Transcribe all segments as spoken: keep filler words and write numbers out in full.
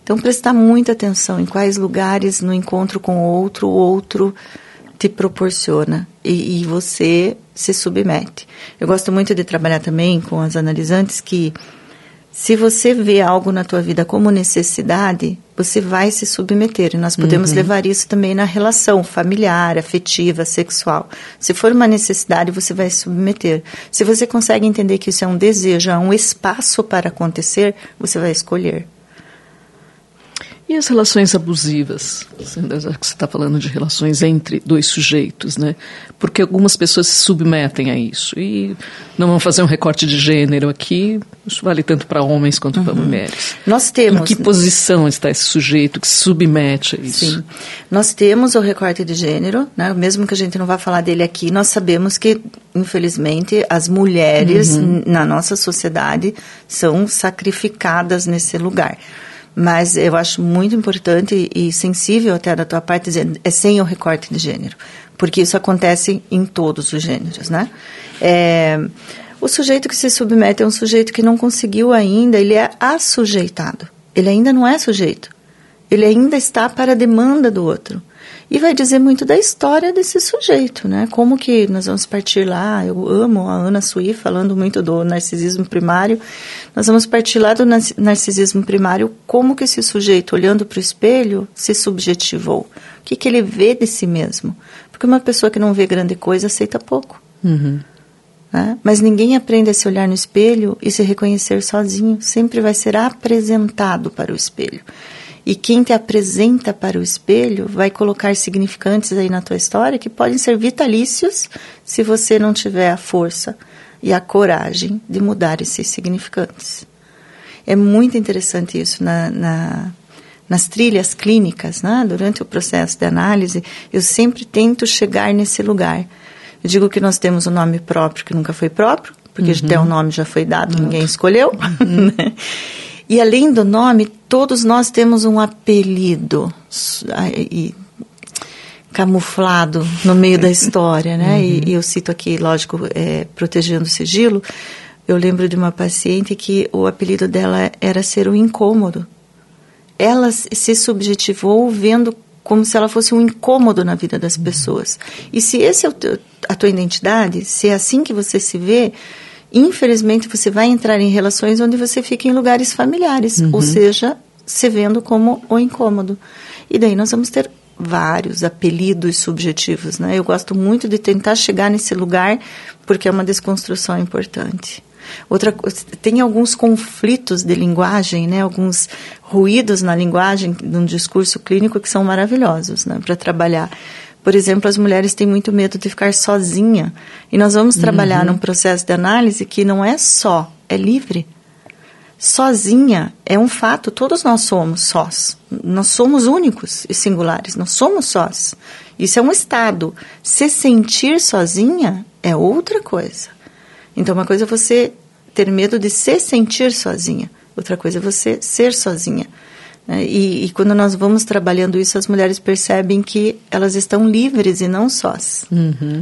Então, prestar muita atenção em quais lugares no encontro com o outro, o outro te proporciona e, e você se submete. Eu gosto muito de trabalhar também com as analisantes que, se você vê algo na tua vida como necessidade, você vai se submeter. E nós podemos uhum. levar isso também na relação familiar, afetiva, sexual. Se for uma necessidade, você vai se submeter. Se você consegue entender que isso é um desejo, é um espaço para acontecer, você vai escolher. E as relações abusivas? Já que você está falando de relações entre dois sujeitos, né? Porque algumas pessoas se submetem a isso. E não vamos fazer um recorte de gênero aqui, isso vale tanto para homens quanto uhum. para mulheres. Nós temos... Em que posição está esse sujeito que se submete a isso? Sim. Nós temos o recorte de gênero, né? Mesmo que a gente não vá falar dele aqui, nós sabemos que, infelizmente, as mulheres uhum. na nossa sociedade são sacrificadas nesse lugar. Mas eu acho muito importante e sensível até da tua parte dizer, é sem o recorte de gênero, porque isso acontece em todos os gêneros, né? É, o sujeito que se submete é um sujeito que não conseguiu ainda, ele é assujeitado, ele ainda não é sujeito, ele ainda está para a demanda do outro. E vai dizer muito da história desse sujeito, né? Como que nós vamos partir lá, eu amo a Anna Sui falando muito do narcisismo primário, nós vamos partir lá do narcisismo primário, como que esse sujeito, olhando para o espelho, se subjetivou. O que, que ele vê de si mesmo? Porque uma pessoa que não vê grande coisa aceita pouco. Uhum. Né? Mas ninguém aprende a se olhar no espelho e se reconhecer sozinho, sempre vai ser apresentado para o espelho. E quem te apresenta para o espelho vai colocar significantes aí na tua história que podem ser vitalícios se você não tiver a força e a coragem de mudar esses significantes. É muito interessante isso na, na, nas trilhas clínicas, né? Durante o processo de análise, eu sempre tento chegar nesse lugar. Eu digo que nós temos um nome próprio que nunca foi próprio, porque uhum. até o nome já foi dado, uhum. ninguém escolheu, uhum. né? E além do nome, todos nós temos um apelido e, camuflado no meio da história, né? Uhum. E, e eu cito aqui, lógico, é, protegendo o sigilo, eu lembro de uma paciente que o apelido dela era ser o incômodo. Ela se subjetivou vendo como se ela fosse um incômodo na vida das pessoas. E se esse é o teu, a tua identidade, se é assim que você se vê, infelizmente você vai entrar em relações onde você fica em lugares familiares, uhum. ou seja, se vendo como o incômodo. E daí nós vamos ter vários apelidos subjetivos, né? Eu gosto muito de tentar chegar nesse lugar, porque é uma desconstrução importante. Outra coisa, tem alguns conflitos de linguagem, né? Alguns ruídos na linguagem de um discurso clínico que são maravilhosos, né? Para trabalhar. Por exemplo, as mulheres têm muito medo de ficar sozinha. E nós vamos trabalhar uhum. num processo de análise que não é só, é livre. Sozinha é um fato, todos nós somos sós. Nós somos únicos e singulares, nós somos sós. Isso é um estado. Se sentir sozinha é outra coisa. Então, uma coisa é você ter medo de se sentir sozinha. Outra coisa é você ser sozinha. E, e quando nós vamos trabalhando isso, as mulheres percebem que elas estão livres e não sós. Uhum.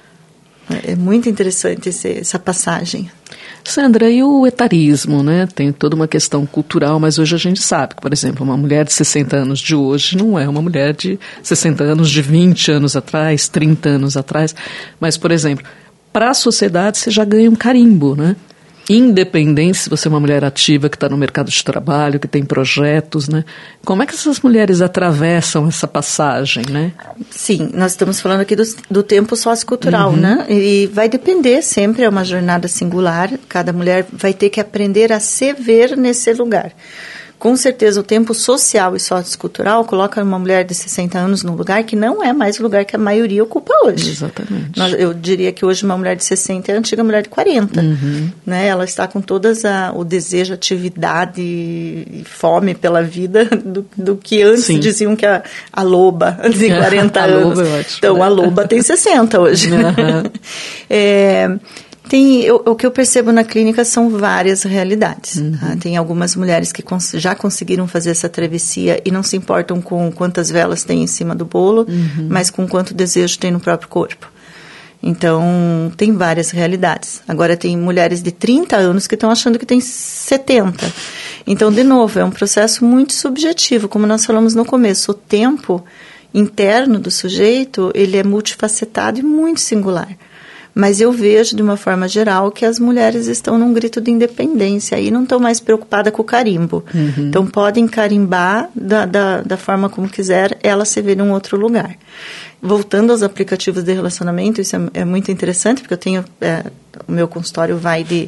É muito interessante esse, essa passagem. Sandra, e o etarismo, né? Tem toda uma questão cultural, mas hoje a gente sabe que, por exemplo, uma mulher de sessenta anos de hoje não é uma mulher de sessenta anos de vinte anos atrás, trinta anos atrás. Mas, por exemplo, para a sociedade você já ganha um carimbo, né? Independente se você é uma mulher ativa que está no mercado de trabalho, que tem projetos, né? Como é que essas mulheres atravessam essa passagem, né? Sim, nós estamos falando aqui do, do tempo sociocultural, uhum. né? E vai depender sempre, é uma jornada singular, cada mulher vai ter que aprender a se ver nesse lugar. Com certeza, o tempo social e sociocultural coloca uma mulher de sessenta anos num lugar que não é mais o lugar que a maioria ocupa hoje. Exatamente. Nós, eu diria que hoje uma mulher de sessenta é a antiga mulher de quarenta. Uhum. Né? Ela está com todas a, o desejo, atividade e fome pela vida do, do que antes Sim. diziam que a, a loba, antes de quarenta anos. A loba é ótimo, então, né? A loba tem sessenta hoje. Uhum. é... Tem, eu, o que eu percebo na clínica são várias realidades. Uhum. Tá? Tem algumas mulheres que cons- já conseguiram fazer essa travessia e não se importam com quantas velas tem em cima do bolo, uhum. mas com quanto desejo tem no próprio corpo. Então, tem várias realidades. Agora, tem mulheres de trinta anos que estão achando que tem setenta. Então, de novo, é um processo muito subjetivo. Como nós falamos no começo, o tempo interno do sujeito, ele é multifacetado e muito singular. Mas eu vejo, de uma forma geral, que as mulheres estão num grito de independência e não estão mais preocupadas com o carimbo. Uhum. Então, podem carimbar da, da, da forma como quiser, ela se vê num outro lugar. Voltando aos aplicativos de relacionamento, isso é, é muito interessante, porque eu tenho... É, o meu consultório vai de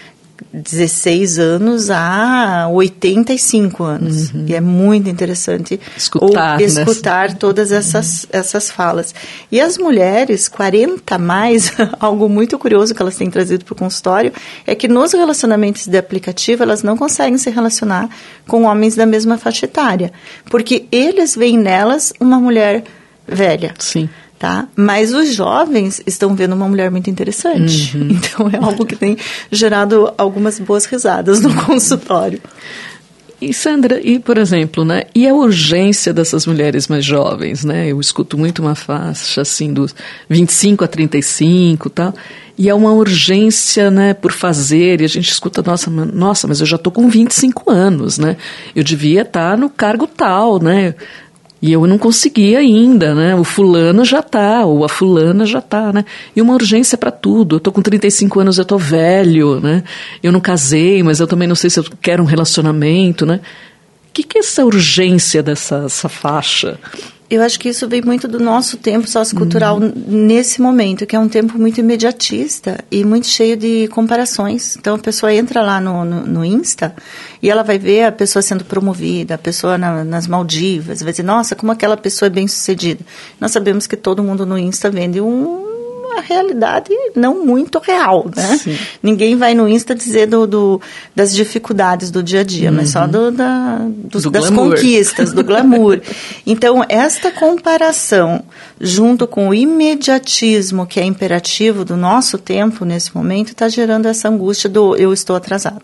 dezesseis anos a oitenta e cinco anos. Uhum. E é muito interessante escutar, ou escutar né? todas essas, uhum. essas falas. E as mulheres, quarenta a mais, algo muito curioso que elas têm trazido para o consultório, é que nos relacionamentos de aplicativo, elas não conseguem se relacionar com homens da mesma faixa etária. Porque eles veem nelas uma mulher velha. Sim. Tá? Mas os jovens estão vendo uma mulher muito interessante. Uhum. Então, é algo que tem gerado algumas boas risadas no consultório. E, Sandra, e, por exemplo, né, e a urgência dessas mulheres mais jovens, né? Eu escuto muito uma faixa, assim, dos vinte e cinco a trinta e cinco e tal, e é uma urgência, né, por fazer, e a gente escuta, nossa, nossa, mas eu já estou com vinte e cinco anos, né? Eu devia estar no cargo tal, né? E eu não consegui ainda, né? O fulano já tá, ou a fulana já tá, né? E uma urgência para tudo. Eu tô com trinta e cinco anos, eu tô velho, né? Eu não casei, mas eu também não sei se eu quero um relacionamento, né? O que que é essa urgência dessa essa faixa? Eu acho que isso vem muito do nosso tempo sociocultural uhum. nesse momento, que é um tempo muito imediatista e muito cheio de comparações. Então, a pessoa entra lá no, no, no Insta e ela vai ver a pessoa sendo promovida, a pessoa na, nas Maldivas, vai dizer, nossa, como aquela pessoa é bem-sucedida. Nós sabemos que todo mundo no Insta vende um... a realidade não muito real, né? Sim. Ninguém vai no Insta dizer do, do, das dificuldades do dia a dia, uhum. mas só do, da, do, do das glamour. conquistas, do glamour. Então, esta comparação, junto com o imediatismo que é imperativo do nosso tempo nesse momento, está gerando essa angústia do eu estou atrasado,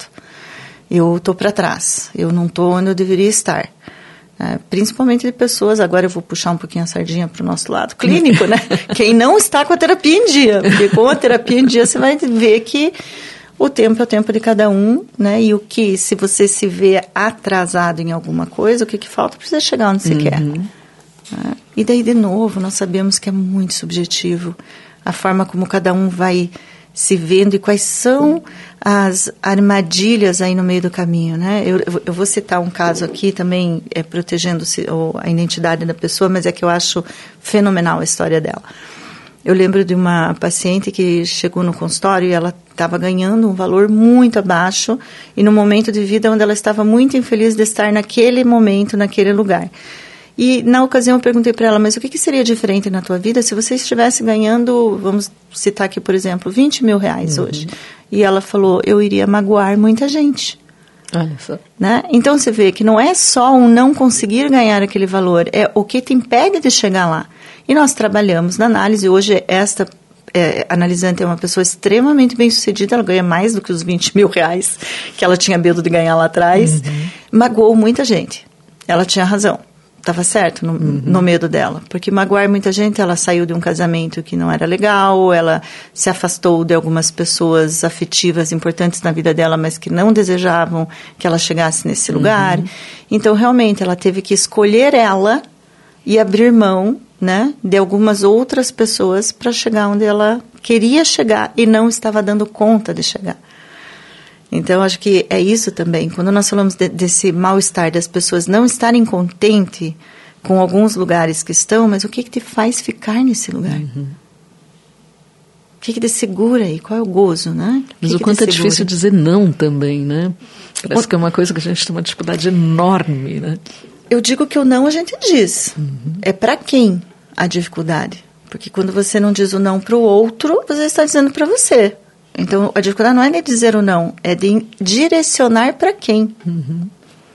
eu estou para trás, eu não estou onde eu deveria estar. É, principalmente de pessoas, agora eu vou puxar um pouquinho a sardinha para o nosso lado clínico, né? Quem não está com a terapia em dia, porque com a terapia em dia você vai ver que o tempo é o tempo de cada um, né? E o que, se você se vê atrasado em alguma coisa, o que, que falta para você chegar onde você uhum. quer. Né? E daí, de novo, nós sabemos que é muito subjetivo a forma como cada um vai se vendo e quais são as armadilhas aí no meio do caminho, né? Eu, eu vou citar um caso aqui também, é, protegendo a identidade da pessoa, mas é que eu acho fenomenal a história dela. Eu lembro de uma paciente que chegou no consultório e ela estava ganhando um valor muito abaixo e no momento de vida onde ela estava muito infeliz de estar naquele momento, naquele lugar. E, na ocasião, eu perguntei para ela, mas o que, que seria diferente na tua vida se você estivesse ganhando, vamos citar aqui, por exemplo, vinte mil reais uhum. hoje? E ela falou, eu iria magoar muita gente. Olha só. Né? Então, você vê que não é só um não conseguir ganhar aquele valor, é o que te impede de chegar lá. E nós trabalhamos na análise, hoje esta é, analisante é uma pessoa extremamente bem-sucedida, ela ganha mais do que os vinte mil reais que ela tinha medo de ganhar lá atrás, uhum. magoou muita gente. Ela tinha razão. Estava certo no, uhum. no medo dela, porque magoar muita gente, ela saiu de um casamento que não era legal, ela se afastou de algumas pessoas afetivas importantes na vida dela, mas que não desejavam que ela chegasse nesse uhum. lugar. Então, realmente, ela teve que escolher ela e abrir mão, né, de algumas outras pessoas para chegar onde ela queria chegar e não estava dando conta de chegar. Então, acho que é isso também. Quando nós falamos de, desse mal-estar das pessoas não estarem contentes com alguns lugares que estão, mas o que, que te faz ficar nesse lugar? Uhum. O que, que te segura aí? Qual é o gozo, né? O mas que o que quanto é difícil dizer não também, né? Parece o... que é uma coisa que a gente tem uma dificuldade enorme, né? Eu digo que o não a gente diz. Uhum. É para quem a dificuldade? Porque quando você não diz o não para o outro, você está dizendo para você. Então, a dificuldade não é de dizer o não, é de direcionar para quem. Uhum.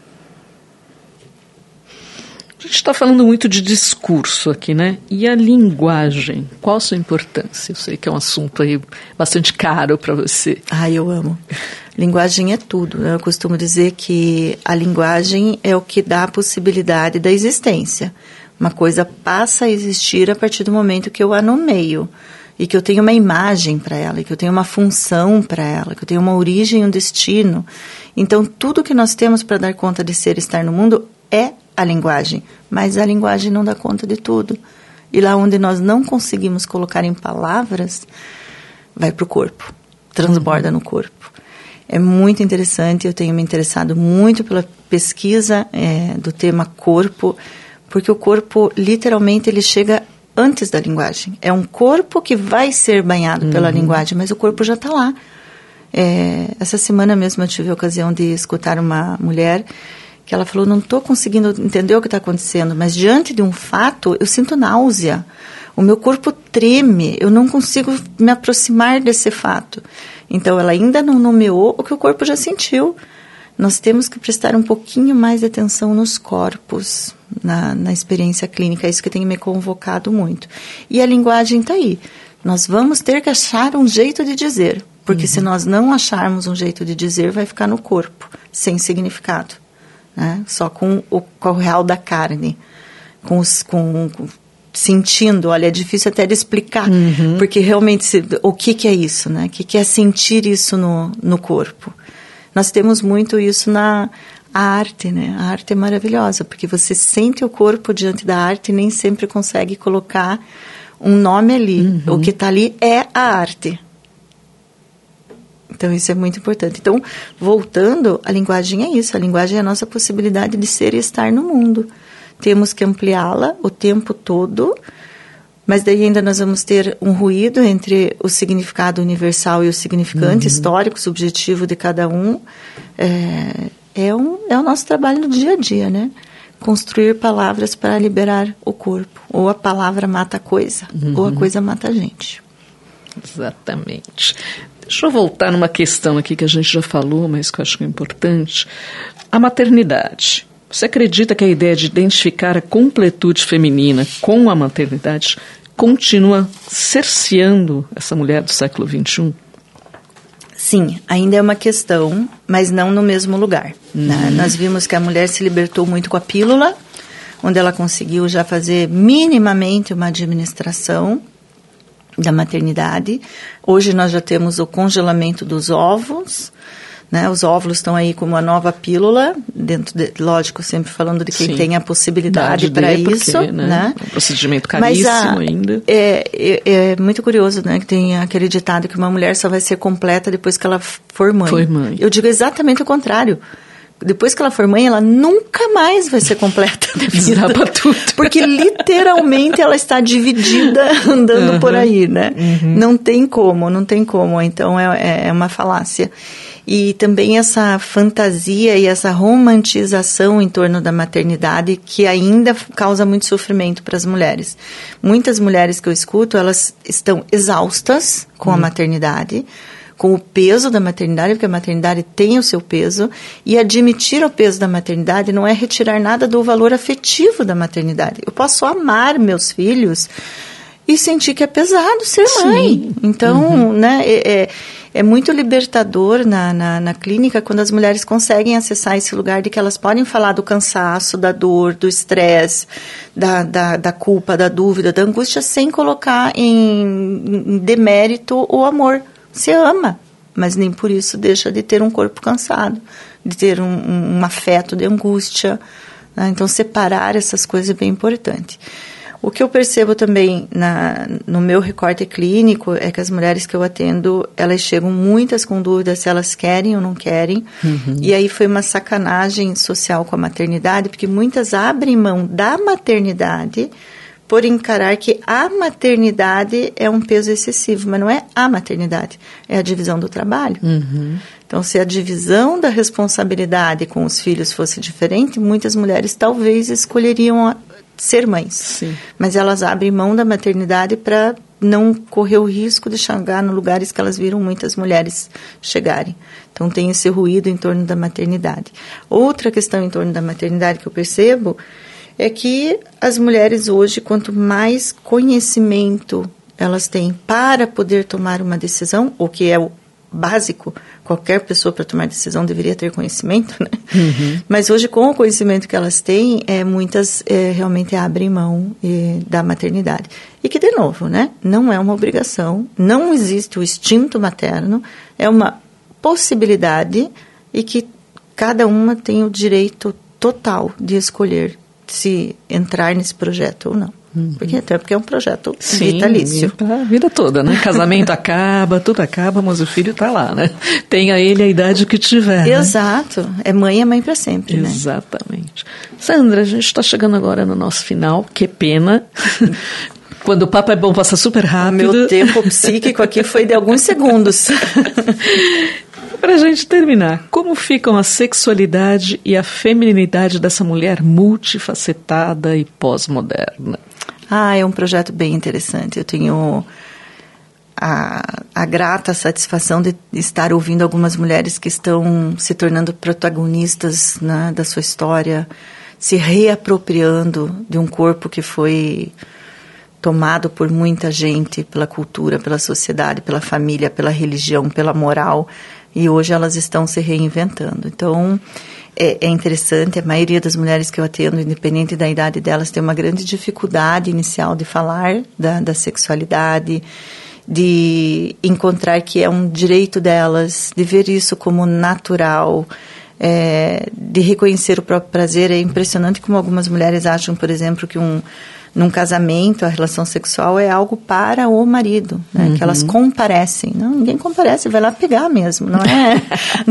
A gente está falando muito de discurso aqui, né? E a linguagem, qual a sua importância? Eu sei que é um assunto aí bastante caro para você. Ah, eu amo. Linguagem é tudo. Eu costumo dizer que a linguagem é o que dá a possibilidade da existência. Uma coisa passa a existir a partir do momento que eu a nomeio. e que eu tenho uma imagem para ela, e que eu tenho uma função para ela, que eu tenho uma origem e um destino. Então, tudo que nós temos para dar conta de ser e estar no mundo é a linguagem, mas a linguagem não dá conta de tudo. E lá onde nós não conseguimos colocar em palavras, vai para o corpo, transborda uhum. no corpo. É muito interessante, eu tenho me interessado muito pela pesquisa é, do tema corpo, porque o corpo, literalmente, ele chega antes da linguagem. É um corpo que vai ser banhado uhum. pela linguagem, mas o corpo já está lá. É, essa semana mesmo eu tive a ocasião de escutar uma mulher que ela falou, não estou conseguindo entender o que está acontecendo, mas diante de um fato, eu sinto náusea. O meu corpo treme, eu não consigo me aproximar desse fato. Então, ela ainda não nomeou o que o corpo já sentiu. Nós temos que prestar um pouquinho mais de atenção nos corpos, na, na experiência clínica. É isso que tem me convocado muito. E a linguagem está aí. Nós vamos ter que achar um jeito de dizer, porque uhum. se nós não acharmos um jeito de dizer, vai ficar no corpo, sem significado. Né? Só com o, com o real da carne, com os... Com, com, sentindo, olha, é difícil até de explicar, uhum. porque realmente se, o que, que é isso, né? O que, que é sentir isso no, no corpo? Nós temos muito isso na a arte, né? A arte é maravilhosa, porque você sente o corpo diante da arte e nem sempre consegue colocar um nome ali. Uhum. O que está ali é a arte. Então, isso é muito importante. Então, voltando, a linguagem é isso. A linguagem é a nossa possibilidade de ser e estar no mundo. Temos que ampliá-la o tempo todo, mas daí ainda nós vamos ter um ruído entre o significado universal e o significante uhum. histórico, subjetivo de cada um. É, é, um, é o nosso trabalho no dia a dia, né? Construir palavras para liberar o corpo. Ou a palavra mata a coisa, uhum. ou a coisa mata a gente. Exatamente. Deixa eu voltar numa questão aqui que a gente já falou, mas que eu acho que é importante. A maternidade. Você acredita que a ideia de identificar a completude feminina com a maternidade continua cerceando essa mulher do século vinte e um? Sim, ainda é uma questão, mas não no mesmo lugar. Uhum. Né? Nós vimos que a mulher se libertou muito com a pílula, onde ela conseguiu já fazer minimamente uma administração da maternidade. Hoje nós já temos o congelamento dos óvulos. Né, os óvulos estão aí como uma nova pílula, dentro de, lógico, sempre falando de quem Sim. tem a possibilidade para isso. Porque, né, né? É um procedimento caríssimo a, ainda. É, é, é muito curioso, né, que tem aquele ditado que uma mulher só vai ser completa depois que ela for mãe. For mãe. Eu digo exatamente o contrário. Depois que ela for mãe, ela nunca mais vai ser completa. Desaba tudo. Porque literalmente ela está dividida andando uhum. por aí, né? Uhum. Não tem como, não tem como. Então é, é uma falácia. E também essa fantasia e essa romantização em torno da maternidade que ainda causa muito sofrimento para as mulheres. Muitas mulheres que eu escuto, elas estão exaustas com uhum. a maternidade, com o peso da maternidade, porque a maternidade tem o seu peso, e admitir o peso da maternidade não é retirar nada do valor afetivo da maternidade. Eu posso amar meus filhos e sentir que é pesado ser mãe. Sim. Então, uhum. né, é, é, é muito libertador na, na, na clínica quando as mulheres conseguem acessar esse lugar de que elas podem falar do cansaço, da dor, do estresse, da, da, da culpa, da dúvida, da angústia, sem colocar em, em demérito o amor. Você ama, mas nem por isso deixa de ter um corpo cansado, de ter um, um, um afeto de angústia. Né? Então, separar essas coisas é bem importante. O que eu percebo também na, no meu recorte clínico é que as mulheres que eu atendo, elas chegam muitas com dúvidas se elas querem ou não querem. Uhum. E aí foi uma sacanagem social com a maternidade, porque muitas abrem mão da maternidade por encarar que a maternidade é um peso excessivo, mas não é a maternidade, é a divisão do trabalho. Uhum. Então, se a divisão da responsabilidade com os filhos fosse diferente, muitas mulheres talvez escolheriam a, ser mães. Sim. Mas elas abrem mão da maternidade para não correr o risco de chegar nos lugares que elas viram muitas mulheres chegarem. Então, tem esse ruído em torno da maternidade. Outra questão em torno da maternidade que eu percebo é que as mulheres hoje, quanto mais conhecimento elas têm para poder tomar uma decisão, o que é o, básico, qualquer pessoa para tomar decisão deveria ter conhecimento, né? Uhum. Mas hoje, com o conhecimento que elas têm, é, muitas é, realmente abrem mão é, da maternidade. E que, de novo, né, não é uma obrigação, não existe o instinto materno, é uma possibilidade e que cada uma tem o direito total de escolher se entrar nesse projeto ou não. Uhum. Porque até porque é um projeto Sim, vitalício. A vida toda, né? Casamento acaba, tudo acaba, mas o filho está lá, né? Tenha ele a idade que tiver. Exato. Né? É mãe, é mãe para sempre, né? Exatamente. Sandra, a gente está chegando agora no nosso final, que pena. Quando o papo é bom, passa super rápido. O meu tempo psíquico aqui foi de alguns segundos. Para a gente terminar, como ficam a sexualidade e a feminilidade dessa mulher multifacetada e pós-moderna? Ah, é um projeto bem interessante. Eu tenho a, a grata satisfação de estar ouvindo algumas mulheres que estão se tornando protagonistas, né, da sua história, se reapropriando de um corpo que foi tomado por muita gente, pela cultura, pela sociedade, pela família, pela religião, pela moral, e hoje elas estão se reinventando. Então, é, é interessante, a maioria das mulheres que eu atendo, independente da idade delas, tem uma grande dificuldade inicial de falar da, da sexualidade, de encontrar que é um direito delas, de ver isso como natural, é, de reconhecer o próprio prazer. É impressionante como algumas mulheres acham, por exemplo, que um num casamento, a relação sexual é algo para o marido, né? Uhum. Que elas comparecem. Não, ninguém comparece, vai lá pegar mesmo, não é?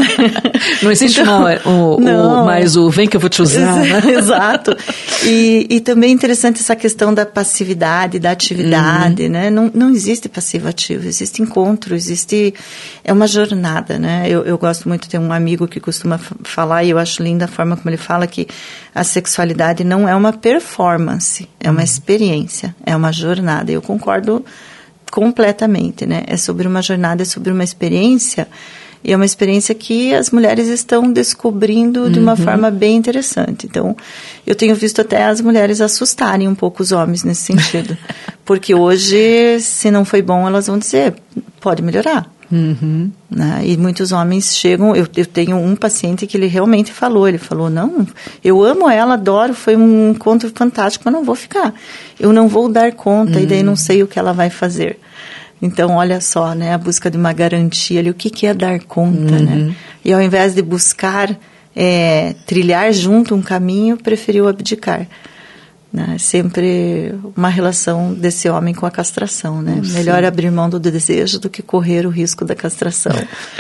Não existe então, não, o, não. O, mais o vem que eu vou te usar, né? Exato. E, e também é interessante essa questão da passividade, da atividade, uhum. né? Não, não existe passivo-ativo, existe encontro, existe... É uma jornada, né? Eu, eu gosto muito, tem um amigo que costuma falar, e eu acho linda a forma como ele fala, que a sexualidade não é uma performance, é uma experiência, é uma jornada. Eu concordo completamente, né? É sobre uma jornada, é sobre uma experiência, e é uma experiência que as mulheres estão descobrindo de uma uhum. forma bem interessante. Então, eu tenho visto até as mulheres assustarem um pouco os homens nesse sentido. Porque hoje, se não foi bom, elas vão dizer, pode melhorar. Uhum. Né? E muitos homens chegam, eu, eu tenho um paciente que ele realmente falou, ele falou, não, eu amo ela, adoro, foi um encontro fantástico, mas não vou ficar, eu não vou dar conta, uhum. e daí não sei o que ela vai fazer. Então, olha só, né, a busca de uma garantia ali, o que, que é dar conta, uhum. né? E ao invés de buscar é, trilhar junto um caminho, preferiu abdicar. Né? Sempre uma relação desse homem com a castração, né? Sim. Melhor abrir mão do desejo do que correr o risco da castração.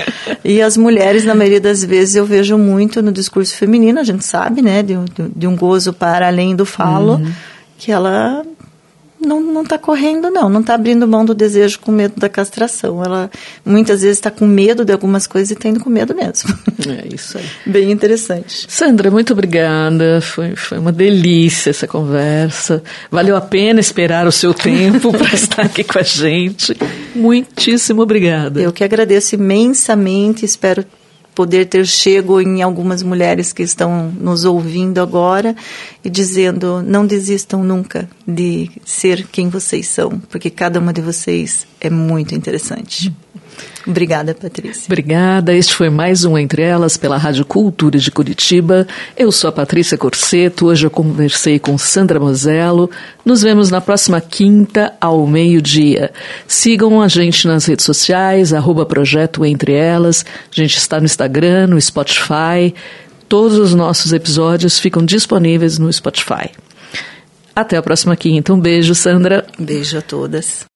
E as mulheres, na maioria das vezes, eu vejo muito no discurso feminino, a gente sabe, né? De, de, de um gozo para além do falo, uhum. que ela não não está correndo, não. Não está abrindo mão do desejo com medo da castração. Ela muitas vezes está com medo de algumas coisas e está indo com medo mesmo. É isso aí. Bem interessante. Sandra, muito obrigada. Foi, foi uma delícia essa conversa. Valeu a pena esperar o seu tempo para estar aqui com a gente. Muitíssimo obrigada. Eu que agradeço imensamente. Espero poder ter chego em algumas mulheres que estão nos ouvindo agora e dizendo, não desistam nunca de ser quem vocês são, porque cada uma de vocês é muito interessante. Obrigada, Patrícia. Obrigada. Este foi mais um Entre Elas pela Rádio Cultura de Curitiba. Eu sou a Patrícia Corseto. Hoje eu conversei com Sandra Mosello. Nos vemos na próxima quinta ao meio-dia. Sigam a gente nas redes sociais, arroba Projeto Entre Elas. A gente está no Instagram, no Spotify. Todos os nossos episódios ficam disponíveis no Spotify. Até a próxima quinta. Um beijo, Sandra. Beijo a todas.